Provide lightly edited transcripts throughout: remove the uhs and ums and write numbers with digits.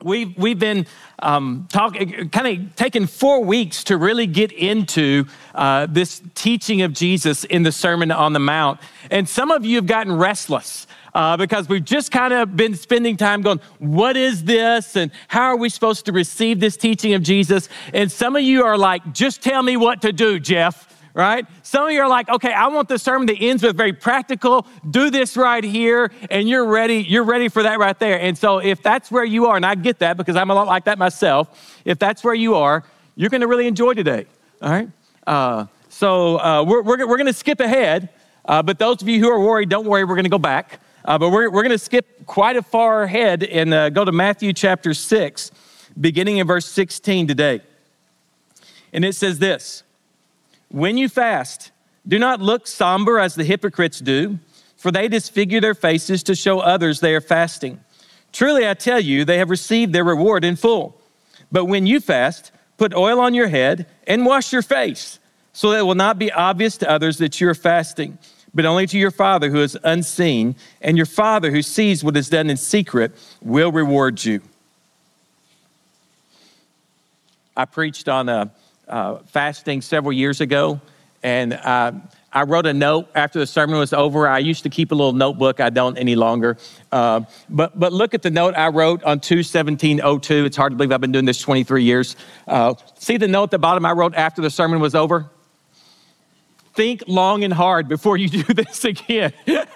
We've been talking, kind of taking 4 weeks to really get into this teaching of Jesus in the Sermon on the Mount. And some of you have gotten restless because we've just kind of been spending time going, what is this? And how are we supposed to receive this teaching of Jesus? And some of you are like, just tell me what to do, Jeff. Right? Some of you are like, okay, I want the sermon that ends with very practical, do this right here, and you're ready for that right there. And so if that's where you are, and I get that because I'm a lot like that myself, if that's where you are, you're going to really enjoy today, all right? We're going to skip ahead, but those of you who are worried, don't worry, we're going to go back. But we're going to skip quite a far ahead and go to Matthew chapter 6, beginning in verse 16 today. And it says this: when you fast, do not look somber as the hypocrites do, for they disfigure their faces to show others they are fasting. Truly, I tell you, they have received their reward in full. But when you fast, put oil on your head and wash your face, so that it will not be obvious to others that you are fasting, but only to your Father who is unseen, and your Father who sees what is done in secret will reward you. I preached on fasting several years ago, and I wrote a note after the sermon was over. I used to keep a little notebook. I don't any longer. But look at the note I wrote on 2/17/02. It's hard to believe I've been doing this 23 years. See the note at the bottom I wrote after the sermon was over? Think long and hard before you do this again.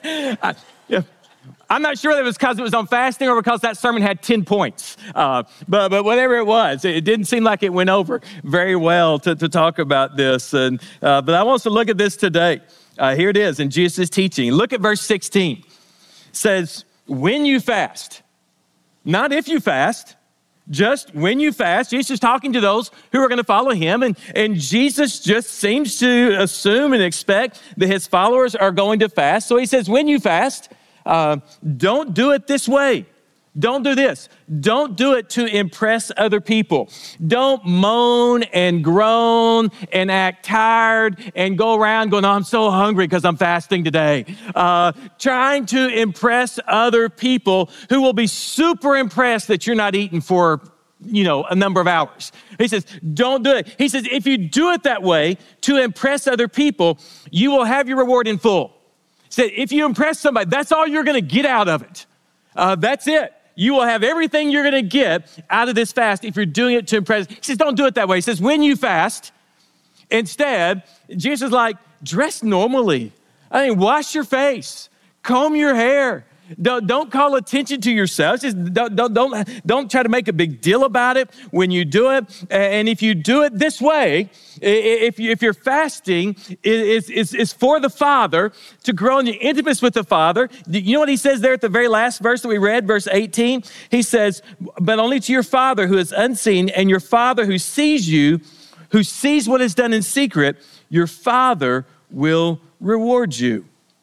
I'm not sure that it was because it was on fasting or because that sermon had 10 points. But whatever it was, it didn't seem like it went over very well to talk about this. But I want us to look at this today. Here it is in Jesus' teaching. Look at verse 16. It says, when you fast, not if you fast, just when you fast. Jesus is talking to those who are going to follow him. And Jesus just seems to assume and expect that his followers are going to fast. So he says, when you fast, don't do it this way. Don't do this. Don't do it to impress other people. Don't moan and groan and act tired and go around going, oh, I'm so hungry because I'm fasting today. Trying to impress other people who will be super impressed that you're not eating for, a number of hours. He says, don't do it. He says, if you do it that way to impress other people, you will have your reward in full. He said, if you impress somebody, that's all you're going to get out of it. That's it. You will have everything you're going to get out of this fast if you're doing it to impress. He says, don't do it that way. He says, when you fast, instead, Jesus is like, dress normally. Wash your face, comb your hair. Don't call attention to yourself. Just don't try to make a big deal about it when you do it. And if you do it this way, if you're fasting, it's for the Father to grow in your intimacy with the Father. You know what he says there at the very last verse that we read, verse 18? He says, but only to your Father who is unseen, and your Father who sees you, who sees what is done in secret, your Father will reward you.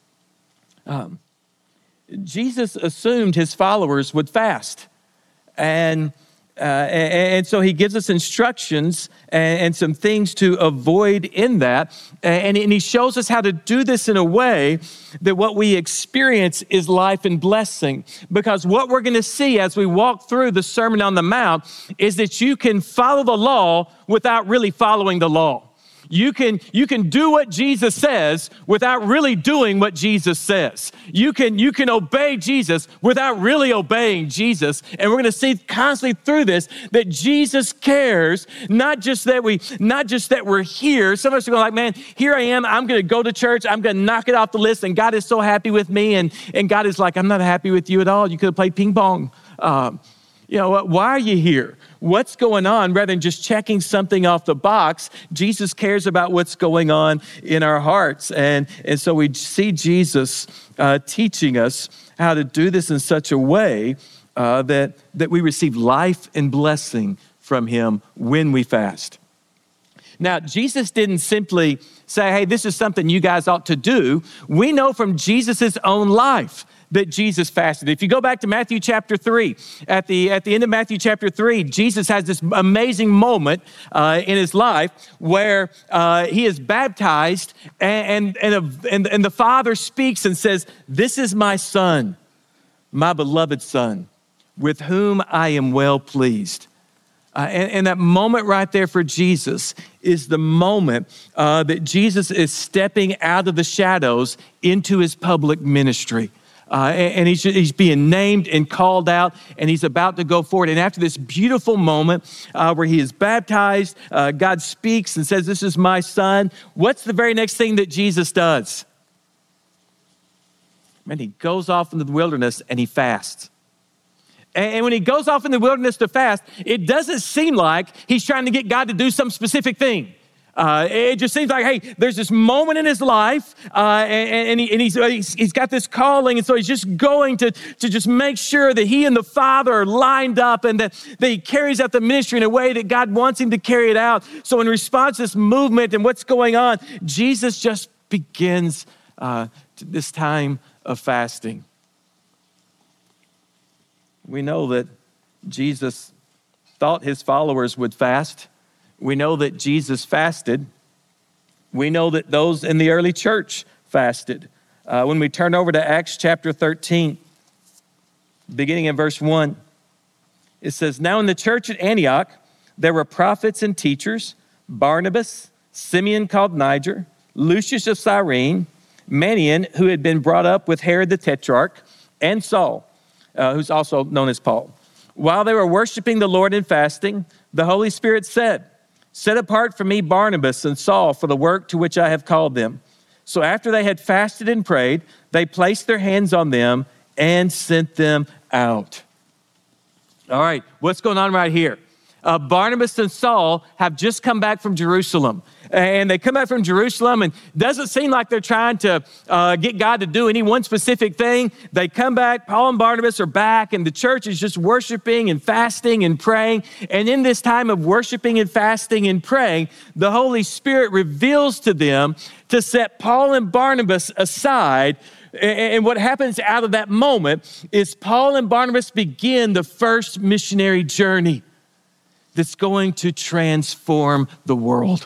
Jesus assumed his followers would fast. And so he gives us instructions and some things to avoid in that. And he shows us how to do this in a way that what we experience is life and blessing. Because what we're going to see as we walk through the Sermon on the Mount is that you can follow the law without really following the law. You can do what Jesus says without really doing what Jesus says. You can obey Jesus without really obeying Jesus. And we're going to see constantly through this that Jesus cares, not just that we're here. Some of us are going like, man, here I am. I'm going to go to church. I'm going to knock it off the list. And God is so happy with me. And God is like, I'm not happy with you at all. You could have played ping pong. Why are you here? What's going on? Rather than just checking something off the box, Jesus cares about what's going on in our hearts. And so we see Jesus teaching us how to do this in such a way that we receive life and blessing from him when we fast. Now, Jesus didn't simply say, hey, this is something you guys ought to do. We know from Jesus's own life that Jesus fasted. If you go back to Matthew chapter 3, at the end of Matthew chapter 3, Jesus has this amazing moment in his life where he is baptized and the Father speaks and says, this is my Son, my beloved Son, with whom I am well pleased. And that moment right there for Jesus is the moment that Jesus is stepping out of the shadows into his public ministry. And he's being named and called out, and he's about to go forward. And after this beautiful moment where he is baptized, God speaks and says, "This is my son." What's the very next thing that Jesus does? Man, he goes off into the wilderness and he fasts. And when he goes off in the wilderness to fast, it doesn't seem like he's trying to get God to do some specific thing. It just seems like, hey, there's this moment in his life, and he's got this calling, and so he's just going to just make sure that he and the Father are lined up, and that he carries out the ministry in a way that God wants him to carry it out. So in response to this movement and what's going on, Jesus just begins this time of fasting. We know that Jesus thought his followers would fast. We know that Jesus fasted. We know that those in the early church fasted. When we turn over to Acts chapter 13, beginning in verse 1, it says, "Now in the church at Antioch, there were prophets and teachers, Barnabas, Simeon called Niger, Lucius of Cyrene, Manaen, who had been brought up with Herod the Tetrarch, and Saul, who's also known as Paul. While they were worshiping the Lord and fasting, the Holy Spirit said, 'Set apart for me Barnabas and Saul for the work to which I have called them.' So after they had fasted and prayed, they placed their hands on them and sent them out." All right, what's going on right here? Barnabas and Saul have just come back from Jerusalem. And they come back from Jerusalem, and it doesn't seem like they're trying to get God to do any one specific thing. They come back, Paul and Barnabas are back, and the church is just worshiping and fasting and praying. And in this time of worshiping and fasting and praying, the Holy Spirit reveals to them to set Paul and Barnabas aside. And what happens out of that moment is Paul and Barnabas begin the first missionary journey that's going to transform the world.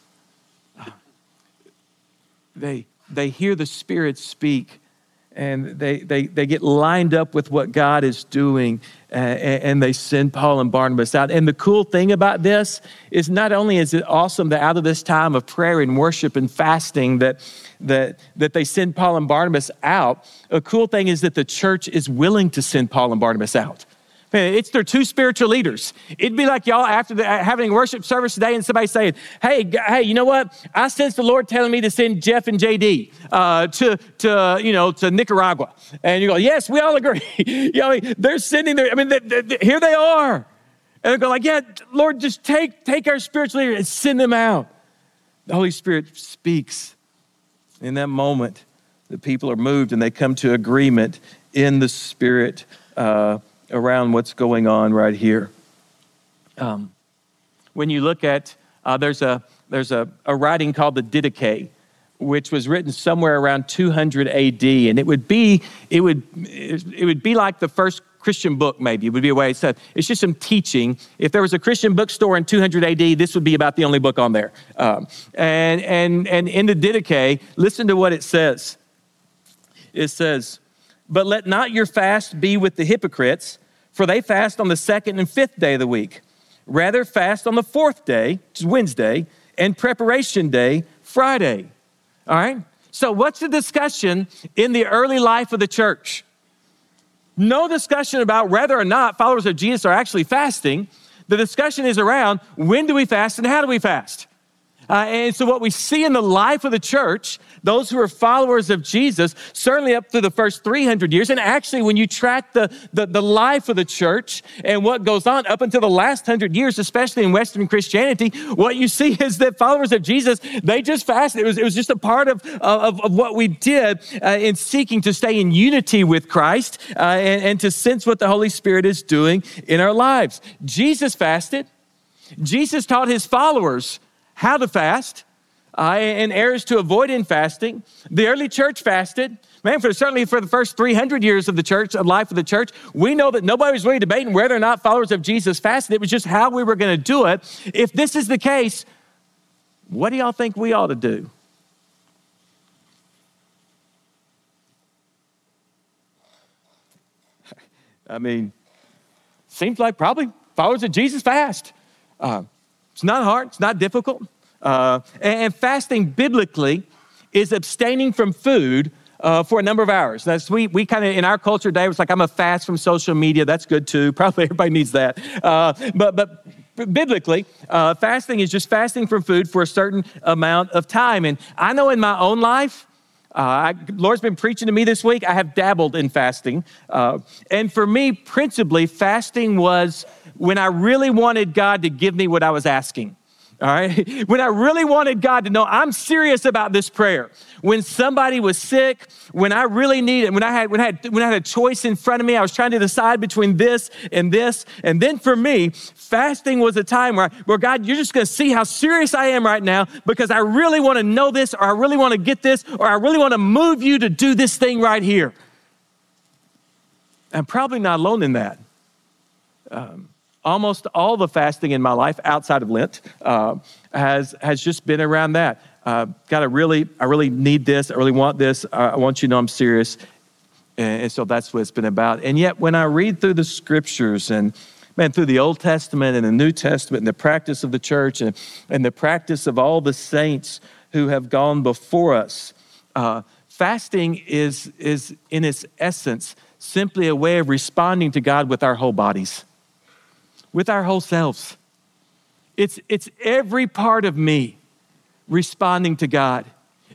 They hear the Spirit speak, and they get lined up with what God is doing, and they send Paul and Barnabas out. And the cool thing about this is not only is it awesome that out of this time of prayer and worship and fasting that they send Paul and Barnabas out, a cool thing is that the church is willing to send Paul and Barnabas out. It's their two spiritual leaders. It'd be like y'all after having a worship service today and somebody saying, hey, you know what? I sense the Lord telling me to send Jeff and JD to Nicaragua. And you go, yes, we all agree. They're sending here they are. And they're going like, yeah, Lord, just take our spiritual leader and send them out. The Holy Spirit speaks. In that moment, the people are moved and they come to agreement in the Spirit around what's going on right here. When you look at, there's a writing called the Didache, which was written somewhere around 200 AD, and it would be like the first Christian book. Maybe it would be a way it said it's just some teaching. If there was a Christian bookstore in 200 AD, this would be about the only book on there. And in the Didache, listen to what it says. It says, "But let not your fast be with the hypocrites, for they fast on the 2nd and 5th day of the week. Rather fast on the 4th day, which is Wednesday, and preparation day, Friday." All right? So what's the discussion in the early life of the church? No discussion about whether or not followers of Jesus are actually fasting. The discussion is around when do we fast and how do we fast? And so what we see in the life of the church, those who are followers of Jesus, certainly up through the first 300 years, and actually when you track the life of the church and what goes on up until the last 100 years, especially in Western Christianity, what you see is that followers of Jesus, they just fasted. It was just a part of what we did in seeking to stay in unity with Christ and to sense what the Holy Spirit is doing in our lives. Jesus fasted. Jesus taught his followers how to fast, and errors to avoid in fasting. The early church fasted. Man, certainly for the first 300 years of the church, of life of the church, we know that nobody was really debating whether or not followers of Jesus fasted. It was just how we were going to do it. If this is the case, what do y'all think we ought to do? I mean, seems like probably followers of Jesus fast. It's not hard. It's not difficult. And fasting biblically is abstaining from food for a number of hours. That's we kind of, in our culture today, it's like, I'm a fast from social media. That's good too. Probably everybody needs that. But biblically, fasting is just fasting from food for a certain amount of time. And I know in my own life, Lord's been preaching to me this week. I have dabbled in fasting. And for me, principally, fasting was when I really wanted God to give me what I was asking. All right. When I really wanted God to know I'm serious about this prayer. When somebody was sick, when I really needed, when I had a choice in front of me, I was trying to decide between this. And then for me, fasting was a time where God, you're just going to see how serious I am right now because I really want to know this, or I really want to get this, or I really want to move you to do this thing right here. I'm probably not alone in that. Almost all the fasting in my life outside of Lent has just been around that. God, I really need this. I really want this. I want you to know I'm serious. And so that's what it's been about. And yet when I read through the scriptures and through the Old Testament and the New Testament and the practice of the church and the practice of all the saints who have gone before us, fasting is in its essence simply a way of responding to God with our whole bodies. With our whole selves. It's every part of me responding to God.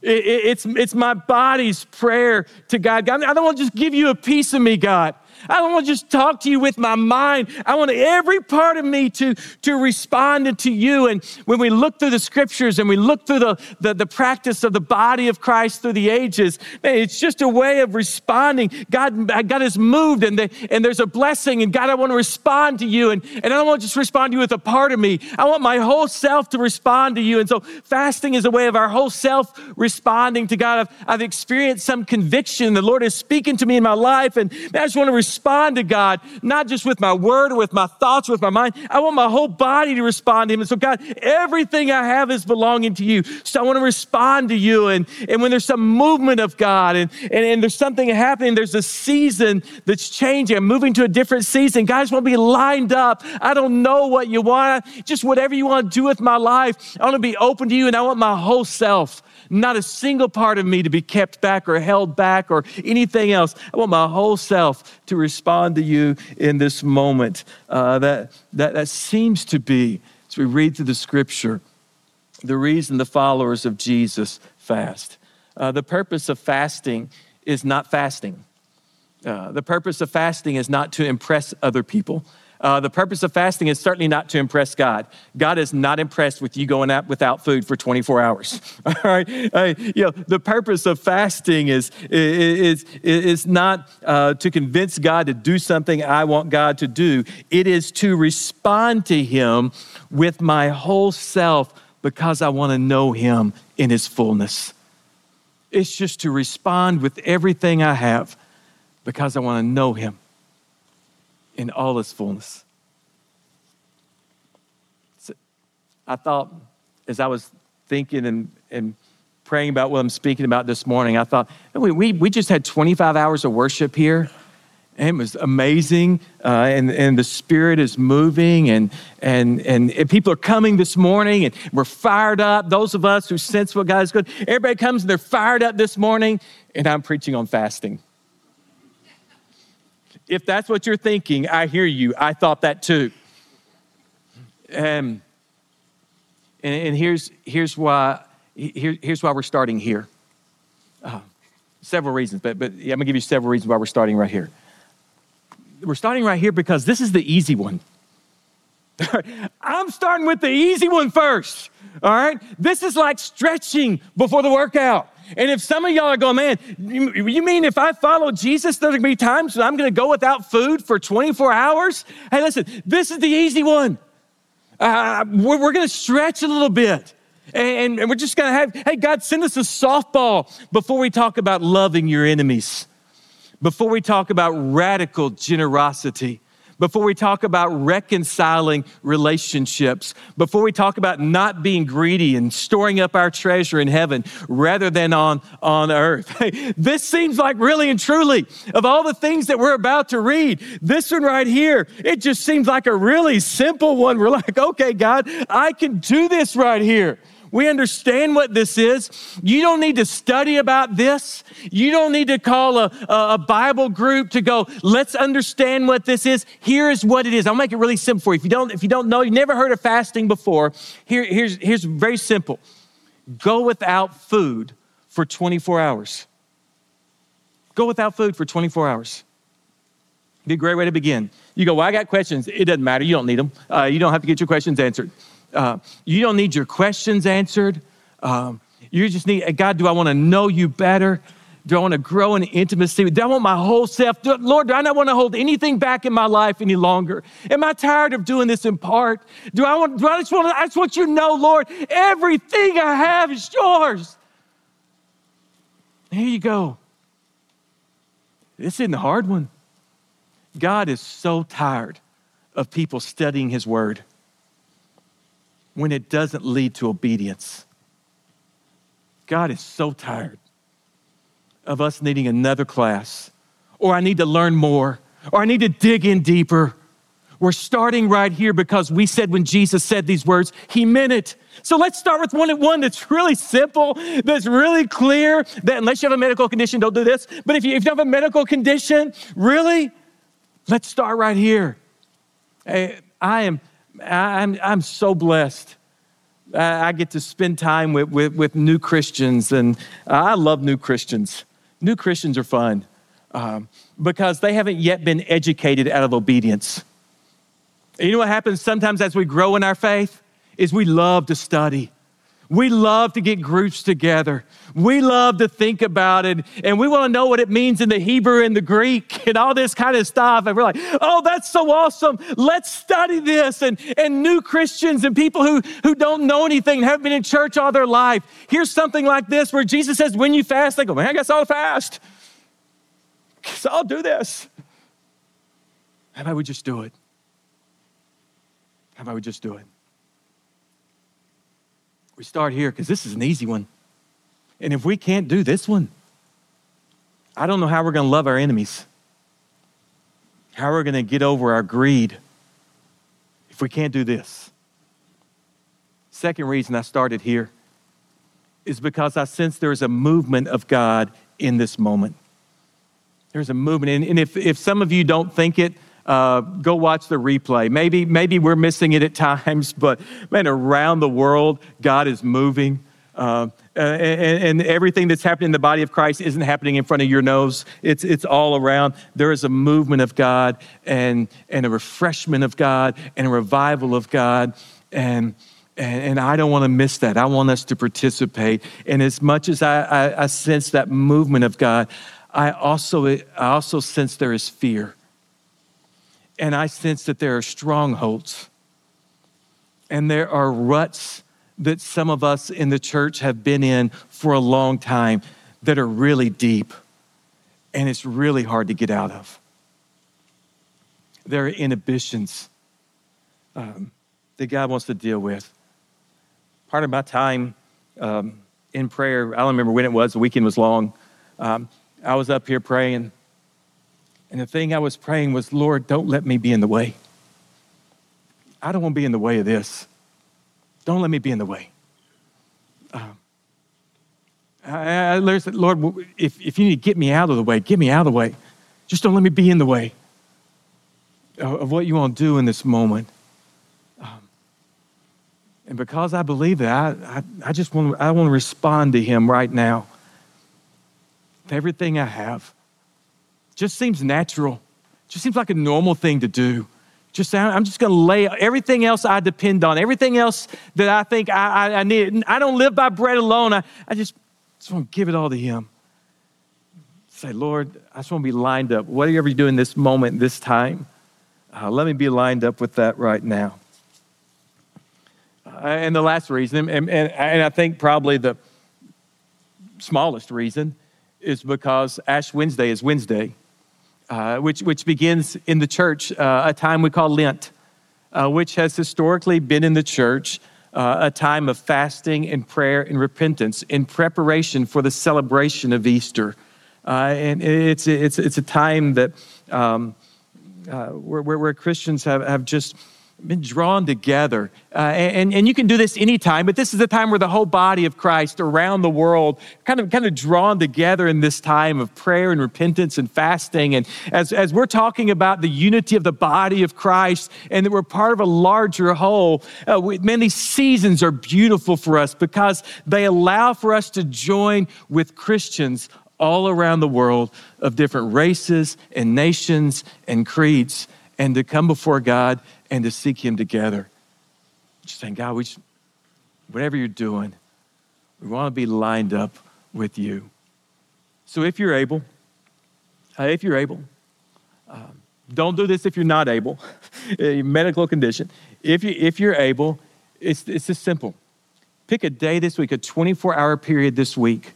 It's my body's prayer to God. God, I don't want to just give you a piece of me, God. I don't want to just talk to you with my mind. I want every part of me to respond to you. And when we look through the scriptures and we look through the practice of the body of Christ through the ages, man, it's just a way of responding. God is moved and there's a blessing. And God, I want to respond to you. And I don't want to just respond to you with a part of me. I want my whole self to respond to you. And so fasting is a way of our whole self responding to God. I've experienced some conviction. The Lord is speaking to me in my life. And man, I just want to respond to God, not just with my word or with my thoughts, with my mind. I want my whole body to respond to him. And so God, everything I have is belonging to you. So I want to respond to you. And when there's some movement of God and there's something happening, there's a season that's changing. I'm moving to a different season. God, I just want to be lined up. I don't know what you want. Just whatever you want to do with my life. I want to be open to you, and I want my whole self, not a single part of me to be kept back or held back or anything else. I want my whole self to respond to you in this moment. That seems to be, as we read through the scripture, the reason the followers of Jesus fast. The purpose of fasting is not fasting. The purpose of fasting is not to impress other people. The purpose of fasting is certainly not to impress God. God is not impressed with you going out without food for 24 hours. All right, the purpose of fasting is not to convince God to do something I want God to do. It is to respond to Him with my whole self because I want to know Him in His fullness. It's just to respond with everything I have because I want to know Him in all His fullness. So I thought, as I was thinking and praying about what I'm speaking about this morning, I thought, we just had 25 hours of worship here, and it was amazing, and the Spirit is moving, and people are coming this morning, and we're fired up. Those of us who sense what God is good, everybody comes and they're fired up this morning, and I'm preaching on fasting. If that's what you're thinking, I hear you. I thought that too. And here's why we're starting here. Several reasons, but I'm gonna give you several reasons why we're starting right here. We're starting right here because this is the easy one. I'm starting with the easy one first. All right, this is like stretching before the workout. And if some of y'all are going, man, you mean if I follow Jesus, there's gonna be times when I'm gonna go without food for 24 hours? Hey, listen, this is the easy one. We're gonna stretch a little bit. And we're just gonna have, hey, God, send us a softball before we talk about loving your enemies, before we talk about radical generosity, before we talk about reconciling relationships, before we talk about not being greedy and storing up our treasure in heaven rather than on earth. Hey, this seems like really and truly, of all the things that we're about to read, this one right here, it just seems like a really simple one. We're like, okay, God, I can do this right here. We understand what this is. You don't need to study about this. You don't need to call a Bible group to go, let's understand what this is. Here is what it is. I'll make it really simple for you. If you don't know, you never heard of fasting before, here's very simple. Go without food for 24 hours. Go without food for 24 hours. It'd be a great way to begin. You go, well, I got questions. It doesn't matter. You don't need them. You don't have to get your questions answered. You don't need your questions answered. You just need, God, do I want to know you better? Do I want to grow in intimacy? Do I want my whole self? Lord, do I not want to hold anything back in my life any longer? Am I tired of doing this in part? I just want you to know, Lord, everything I have is yours. Here you go. This isn't a hard one. God is so tired of people studying his word when it doesn't lead to obedience. God is so tired of us needing another class, or I need to learn more, or I need to dig in deeper. We're starting right here because we said when Jesus said these words, he meant it. So let's start with one that's really simple, that's really clear, that unless you have a medical condition, don't do this. But if you have a medical condition, really, let's start right here. I'm so blessed. I get to spend time with new Christians, and I love new Christians. New Christians are fun because they haven't yet been educated out of obedience. And you know what happens sometimes as we grow in our faith is we love to study. We love to get groups together. We love to think about it, and we want to know what it means in the Hebrew and the Greek and all this kind of stuff. And we're like, oh, that's so awesome. Let's study this. And new Christians and people who don't know anything, haven't been in church all their life, here's something like this where Jesus says, when you fast, they go, man, I guess I'll fast. So I'll do this. How about we just do it? How about we just do it? We start here because this is an easy one. And if we can't do this one, I don't know how we're going to love our enemies. How we're going to get over our greed if we can't do this. Second reason I started here is because I sense there's a movement of God in this moment. There's a movement. And if some of you don't think it, go watch the replay. Maybe we're missing it at times, but man, around the world, God is moving. And everything that's happening in the body of Christ isn't happening in front of your nose. It's all around. There is a movement of God and a refreshment of God and a revival of God. And I don't want to miss that. I want us to participate. And as much as I sense that movement of God, I also sense there is fear. And I sense that there are strongholds and there are ruts that some of us in the church have been in for a long time that are really deep, and it's really hard to get out of. There are inhibitions that God wants to deal with. Part of my time in prayer, I don't remember when it was, the weekend was long. I was up here praying. And the thing I was praying was, Lord, don't let me be in the way. I don't want to be in the way of this. Don't let me be in the way. I said, Lord, if you need to get me out of the way, get me out of the way. Just don't let me be in the way of what you want to do in this moment. And because I believe that, I want to respond to him right now. With everything I have. Just seems natural. Just seems like a normal thing to do. I'm just going to lay everything else I depend on, everything else that I think I need. I don't live by bread alone. I just want to give it all to him. Say, Lord, I just want to be lined up. Whatever you do in this moment, this time, let me be lined up with that right now. And the last reason, and I think probably the smallest reason, is because Ash Wednesday is Wednesday. which begins in the church, a time we call Lent, which has historically been in the church a time of fasting and prayer and repentance in preparation for the celebration of Easter. And it's a time that where Christians have just been drawn together. And you can do this anytime, but this is a time where the whole body of Christ around the world kind of drawn together in this time of prayer and repentance and fasting. And as we're talking about the unity of the body of Christ and that we're part of a larger whole, these seasons are beautiful for us because they allow for us to join with Christians all around the world of different races and nations and creeds, and to come before God and to seek Him together. Just saying, God, whatever you're doing, we want to be lined up with you. So if you're able, don't do this if you're not able, medical condition. If you're able, it's just simple. Pick a day this week, a 24-hour period this week,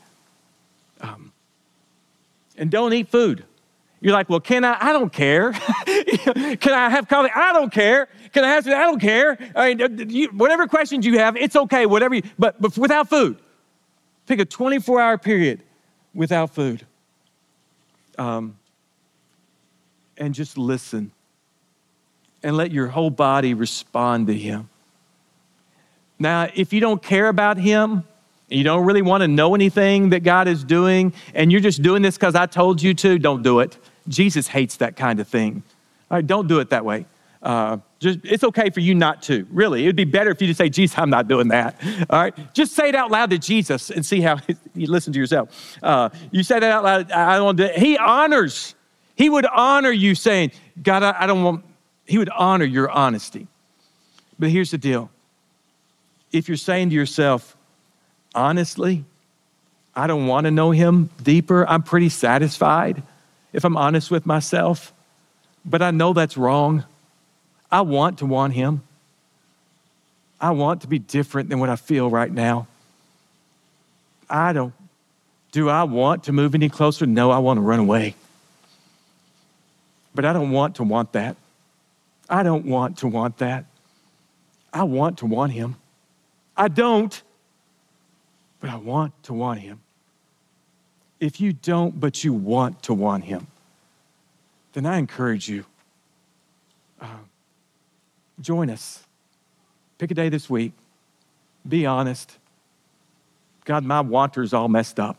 and don't eat food. You're like, well, can I? I don't care. Can I have coffee? I don't care. Can I have something? I don't care. I mean, whatever questions you have, it's okay, whatever but without food. Pick a 24-hour period without food. And just listen. And let your whole body respond to Him. Now, if you don't care about Him, and you don't really want to know anything that God is doing, and you're just doing this because I told you to, don't do it. Jesus hates that kind of thing. All right, don't do it that way. It's okay for you not to, really. It would be better if you just say, Jesus, I'm not doing that. All right, just say it out loud to Jesus and see how you listen to yourself. You say that out loud, I don't want to do it. He would honor you saying, God, I don't want, He would honor your honesty. But here's the deal. If you're saying to yourself, honestly, I don't want to know Him deeper. I'm pretty satisfied if I'm honest with myself, but I know that's wrong. I want to want Him. I want to be different than what I feel right now. Do I want to move any closer? No, I want to run away. But I don't want to want that. I don't want to want that. I want to want Him. I don't, but I want to want Him. If you don't, but you want to want Him, then I encourage you, join us. Pick a day this week. Be honest. God, my wanter's all messed up.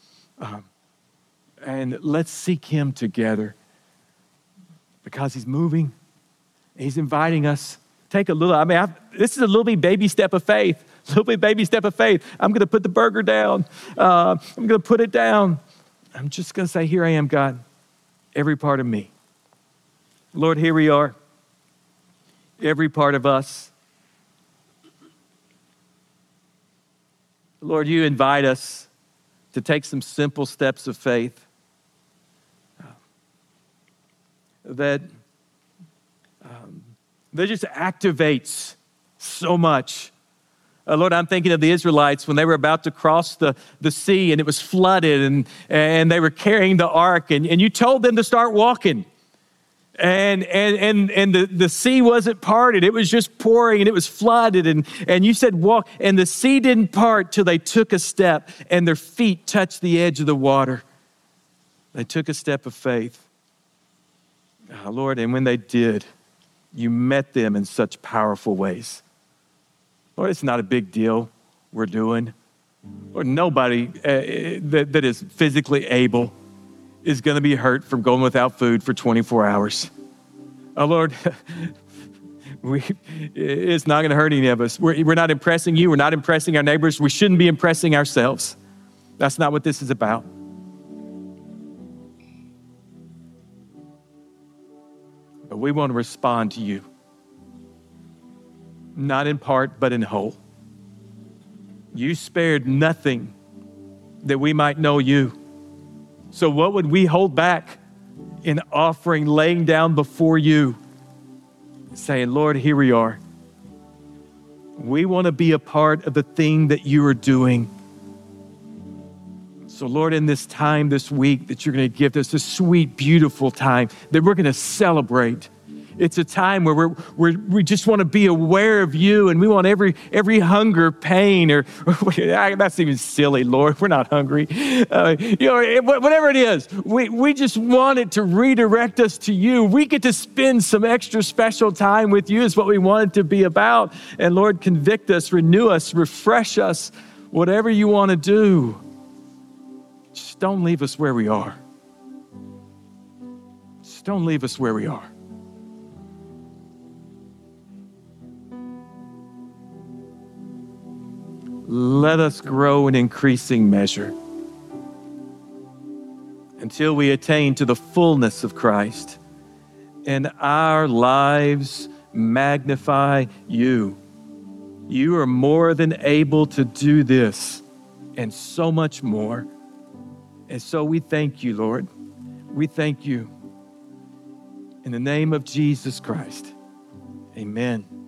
And let's seek Him together because He's moving. He's inviting us. Take a little, this is a little baby step of faith. I'm going to put the burger down. I'm going to put it down. I'm just going to say, here I am, God, every part of me. Lord, here we are, every part of us. Lord, you invite us to take some simple steps of faith that just activates so much. Lord, I'm thinking of the Israelites when they were about to cross the sea and it was flooded and they were carrying the ark and you told them to start walking. And the sea wasn't parted. It was just pouring and it was flooded and you said walk. And the sea didn't part till they took a step and their feet touched the edge of the water. They took a step of faith. Lord, and when they did, you met them in such powerful ways. Lord, it's not a big deal we're doing. Lord, nobody that is physically able is going to be hurt from going without food for 24 hours. Oh, Lord, it's not going to hurt any of us. We're not impressing you. We're not impressing our neighbors. We shouldn't be impressing ourselves. That's not what this is about. But we want to respond to you. Not in part, but in whole. You spared nothing that we might know you. So what would we hold back in offering, laying down before you, saying, Lord, here we are. We want to be a part of the thing that you are doing. So Lord, in this time this week that you're going to give us, this sweet, beautiful time that we're going to celebrate. It's a time where we just want to be aware of you, and we want every hunger, pain, or that's even silly, Lord. We're not hungry. Whatever it is, we just want it to redirect us to you. We get to spend some extra special time with you is what we want it to be about. And Lord, convict us, renew us, refresh us, whatever you want to do. Just don't leave us where we are. Just don't leave us where we are. Let us grow in increasing measure until we attain to the fullness of Christ, and our lives magnify you. You are more than able to do this and so much more. And so we thank you, Lord. We thank you. In the name of Jesus Christ, amen.